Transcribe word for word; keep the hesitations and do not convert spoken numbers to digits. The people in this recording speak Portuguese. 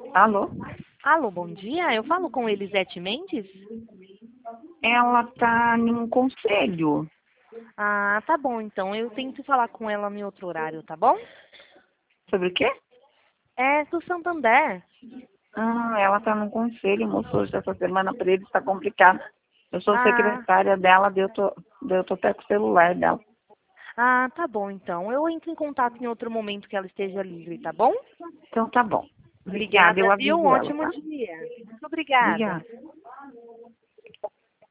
Alô? Alô, bom dia. Eu falo com Elisete Mendes? Ela tá num conselho. Ah, tá bom, então. Eu tento falar com ela em outro horário, tá bom? Sobre o quê? É do Santander. Ah, ela tá num conselho, moço, hoje essa semana pra ele tá complicado. Eu sou Ah, secretária dela, daí eu tô, daí eu tô até com o celular dela. ah, tá bom, então. Eu entro em contato em outro momento que ela esteja livre, tá bom? Então tá bom. Obrigada, eu Obrigada, viu? Um aviso ela, ótimo tá? dia. Muito obrigada. Obrigada.